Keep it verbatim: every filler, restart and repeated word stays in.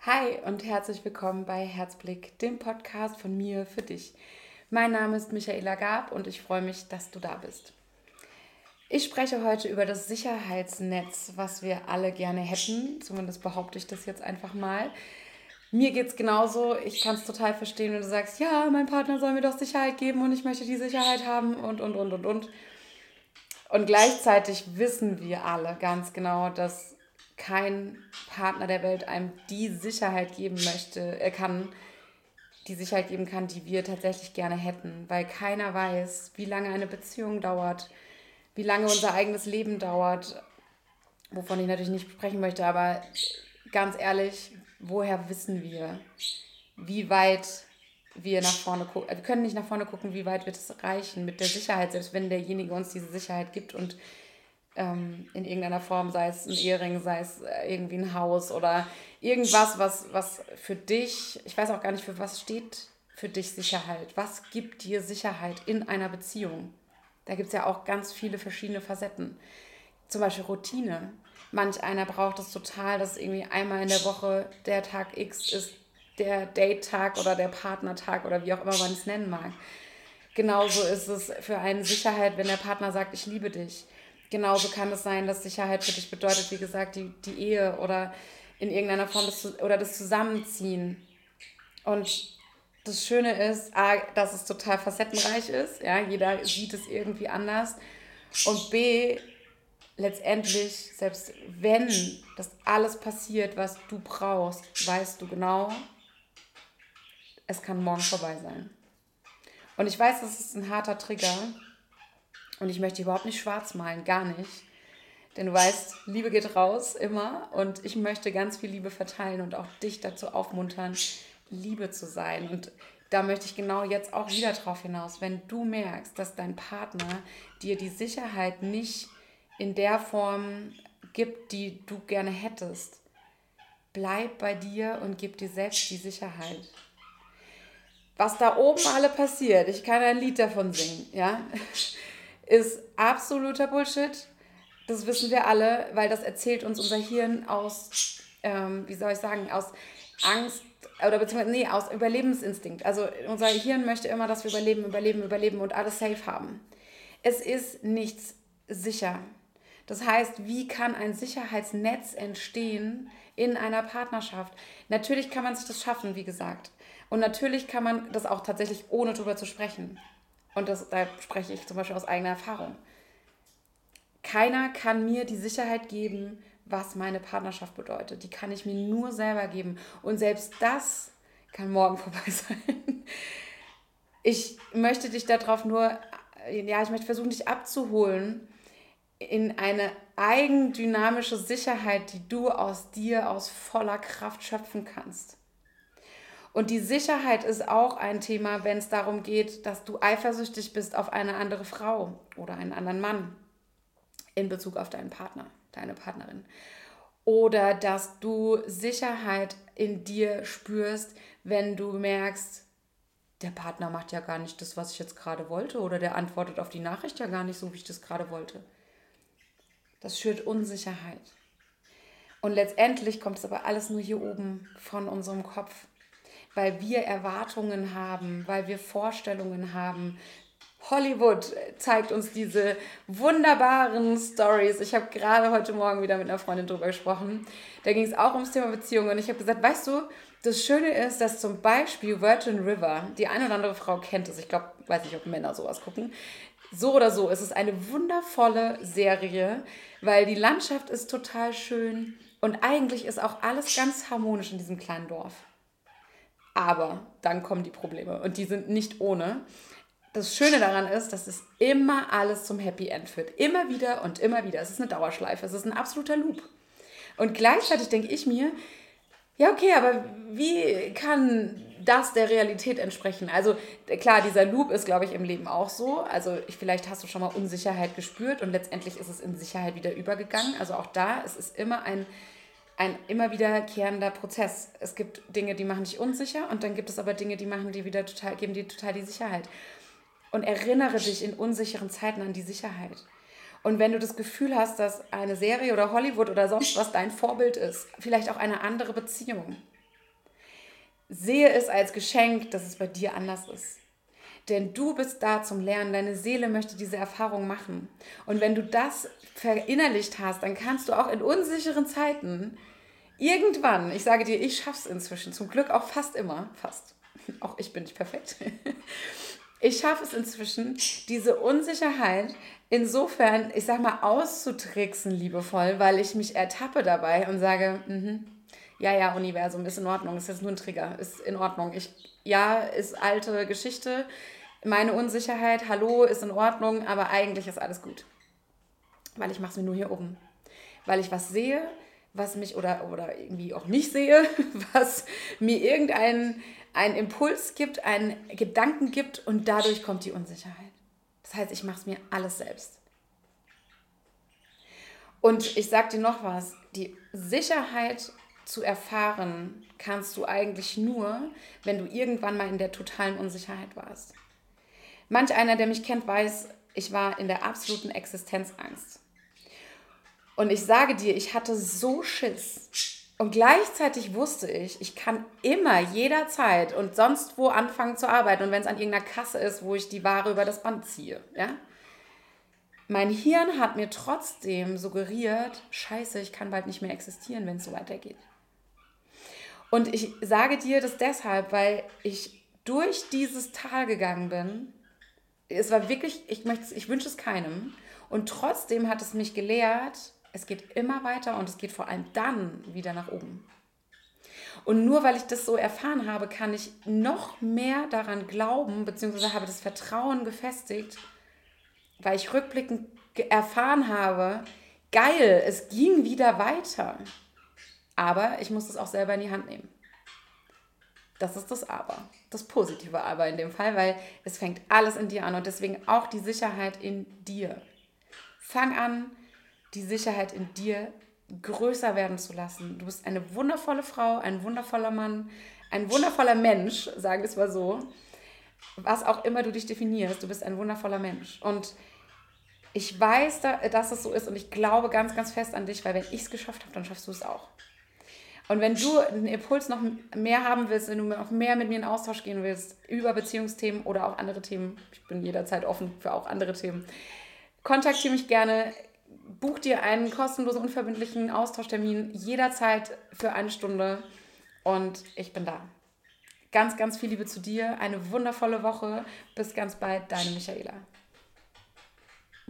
Hi und herzlich willkommen bei Herzblick, dem Podcast von mir für dich. Mein Name ist Michaela Gab und ich freue mich, dass du da bist. Ich spreche heute über das Sicherheitsnetz, was wir alle gerne hätten. Zumindest behaupte ich das jetzt einfach mal. Mir geht es genauso. Ich kann es total verstehen, wenn du sagst, ja, mein Partner soll mir doch Sicherheit geben und ich möchte die Sicherheit haben und, und, und, und, und. Und gleichzeitig wissen wir alle ganz genau, dass kein Partner der Welt einem die Sicherheit geben möchte, er kann, die Sicherheit geben kann, die wir tatsächlich gerne hätten. Weil keiner weiß, wie lange eine Beziehung dauert, wie lange unser eigenes Leben dauert, wovon ich natürlich nicht sprechen möchte, aber ganz ehrlich, woher wissen wir, wie weit wir nach vorne gucken? Wir können nicht nach vorne gucken, wie weit wird es reichen mit der Sicherheit, selbst wenn derjenige uns diese Sicherheit gibt und ähm, in irgendeiner Form, sei es ein Ehering, sei es irgendwie ein Haus oder irgendwas, was, was für dich, ich weiß auch gar nicht, für was steht für dich Sicherheit. Was gibt dir Sicherheit in einer Beziehung? Da gibt es ja auch ganz viele verschiedene Facetten. Zum Beispiel Routine. Manch einer braucht es total, dass irgendwie einmal in der Woche der Tag X ist, der Date-Tag oder der Partnertag oder wie auch immer man es nennen mag. Genauso ist es für einen Sicherheit, wenn der Partner sagt, ich liebe dich. Genauso kann es sein, dass Sicherheit für dich bedeutet, wie gesagt, die, die Ehe oder in irgendeiner Form das, oder das Zusammenziehen. Und das Schöne ist, A, dass es total facettenreich ist. Ja? Jeder sieht es irgendwie anders. Und B, letztendlich, selbst wenn das alles passiert, was du brauchst, weißt du genau, es kann morgen vorbei sein. Und ich weiß, das ist ein harter Trigger und ich möchte überhaupt nicht schwarz malen, gar nicht. Denn du weißt, Liebe geht raus, immer. Und ich möchte ganz viel Liebe verteilen und auch dich dazu aufmuntern, Liebe zu sein. Und da möchte ich genau jetzt auch wieder drauf hinaus. Wenn du merkst, dass dein Partner dir die Sicherheit nicht in der Form gibt, die du gerne hättest, bleib bei dir und gib dir selbst die Sicherheit. Was da oben alle passiert, ich kann ein Lied davon singen, ja, ist absoluter Bullshit. Das wissen wir alle, weil das erzählt uns unser Hirn aus, ähm, wie soll ich sagen, aus Angst oder beziehungsweise, nee, aus Überlebensinstinkt. Also unser Hirn möchte immer, dass wir überleben, überleben, überleben und alles safe haben. Es ist nichts sicher. Das heißt, wie kann ein Sicherheitsnetz entstehen in einer Partnerschaft? Natürlich kann man sich das schaffen, wie gesagt. Und natürlich kann man das auch tatsächlich ohne drüber zu sprechen. Und das, da spreche ich zum Beispiel aus eigener Erfahrung. Keiner kann mir die Sicherheit geben, was meine Partnerschaft bedeutet. Die kann ich mir nur selber geben. Und selbst das kann morgen vorbei sein. Ich möchte dich darauf nur, ja, ich möchte versuchen, dich abzuholen in eine eigendynamische Sicherheit, die du aus dir aus voller Kraft schöpfen kannst. Und die Sicherheit ist auch ein Thema, wenn es darum geht, dass du eifersüchtig bist auf eine andere Frau oder einen anderen Mann in Bezug auf deinen Partner, deine Partnerin. Oder dass du Sicherheit in dir spürst, wenn du merkst, der Partner macht ja gar nicht das, was ich jetzt gerade wollte, oder der antwortet auf die Nachricht ja gar nicht so, wie ich das gerade wollte. Das schürt Unsicherheit. Und letztendlich kommt es aber alles nur hier oben von unserem Kopf, weil wir Erwartungen haben, weil wir Vorstellungen haben. Hollywood zeigt uns diese wunderbaren Stories. Ich habe gerade heute Morgen wieder mit einer Freundin drüber gesprochen. Da ging es auch ums Thema Beziehungen und ich habe gesagt, weißt du, das Schöne ist, dass zum Beispiel Virgin River, die eine oder andere Frau kennt es, ich glaube, weiß nicht, ob Männer sowas gucken, so oder so, es ist eine wundervolle Serie, weil die Landschaft ist total schön und eigentlich ist auch alles ganz harmonisch in diesem kleinen Dorf. Aber dann kommen die Probleme und die sind nicht ohne. Das Schöne daran ist, dass es immer alles zum Happy End führt. Immer wieder und immer wieder. Es ist eine Dauerschleife, es ist ein absoluter Loop. Und gleichzeitig denke ich mir, ja okay, aber wie kann das der Realität entsprechen? Also klar, dieser Loop ist, glaube ich, im Leben auch so. Also ich, vielleicht hast du schon mal Unsicherheit gespürt und letztendlich ist es in Sicherheit wieder übergegangen. Also auch da, es ist immer ein, ein immer wiederkehrender Prozess. Es gibt Dinge, die machen dich unsicher und dann gibt es aber Dinge, die machen dir wieder total, geben dir total die Sicherheit. Und erinnere dich in unsicheren Zeiten an die Sicherheit. Und wenn du das Gefühl hast, dass eine Serie oder Hollywood oder sonst was dein Vorbild ist, vielleicht auch eine andere Beziehung, sehe es als Geschenk, dass es bei dir anders ist. Denn du bist da zum Lernen, deine Seele möchte diese Erfahrung machen. Und wenn du das verinnerlicht hast, dann kannst du auch in unsicheren Zeiten irgendwann, ich sage dir, ich schaffe es inzwischen, zum Glück auch fast immer, fast, auch ich bin nicht perfekt, ich schaffe es inzwischen, diese Unsicherheit insofern, ich sag mal, auszutricksen liebevoll, weil ich mich ertappe dabei und sage, mhm, ja, ja, Universum, ist in Ordnung, ist jetzt nur ein Trigger, ist in Ordnung. Ich, ja, ist alte Geschichte, meine Unsicherheit, hallo, ist in Ordnung, aber eigentlich ist alles gut. Weil ich mache es mir nur hier oben. Weil ich was sehe, was mich, oder, oder irgendwie auch nicht sehe, was mir irgendeinen einen Impuls gibt, einen Gedanken gibt und dadurch kommt die Unsicherheit. Das heißt, ich mache es mir alles selbst. Und ich sage dir noch was, die Sicherheit zu erfahren kannst du eigentlich nur, wenn du irgendwann mal in der totalen Unsicherheit warst. Manch einer, der mich kennt, weiß, ich war in der absoluten Existenzangst. Und ich sage dir, ich hatte so Schiss. Und gleichzeitig wusste ich, ich kann immer, jederzeit und sonst wo anfangen zu arbeiten. Und wenn es an irgendeiner Kasse ist, wo ich die Ware über das Band ziehe. Ja? Mein Hirn hat mir trotzdem suggeriert, scheiße, ich kann bald nicht mehr existieren, wenn es so weitergeht. Und ich sage dir das deshalb, weil ich durch dieses Tal gegangen bin. Es war wirklich, ich, möchte, ich wünsche es keinem. Und trotzdem hat es mich gelehrt, es geht immer weiter und es geht vor allem dann wieder nach oben. Und nur weil ich das so erfahren habe, kann ich noch mehr daran glauben, beziehungsweise habe das Vertrauen gefestigt, weil ich rückblickend erfahren habe, geil, es ging wieder weiter. Aber ich muss es auch selber in die Hand nehmen. Das ist das Aber, das positive Aber in dem Fall, weil es fängt alles in dir an und deswegen auch die Sicherheit in dir. Fang an, die Sicherheit in dir größer werden zu lassen. Du bist eine wundervolle Frau, ein wundervoller Mann, ein wundervoller Mensch, sagen wir es mal so. Was auch immer du dich definierst, du bist ein wundervoller Mensch. Und ich weiß, dass es so ist und ich glaube ganz, ganz fest an dich, weil wenn ich es geschafft habe, dann schaffst du es auch. Und wenn du einen Impuls noch mehr haben willst, wenn du noch mehr mit mir in Austausch gehen willst, über Beziehungsthemen oder auch andere Themen, ich bin jederzeit offen für auch andere Themen, kontaktiere mich gerne, buch dir einen kostenlosen, unverbindlichen Austauschtermin jederzeit für eine Stunde und ich bin da. Ganz, ganz viel Liebe zu dir, eine wundervolle Woche. Bis ganz bald, deine Michaela.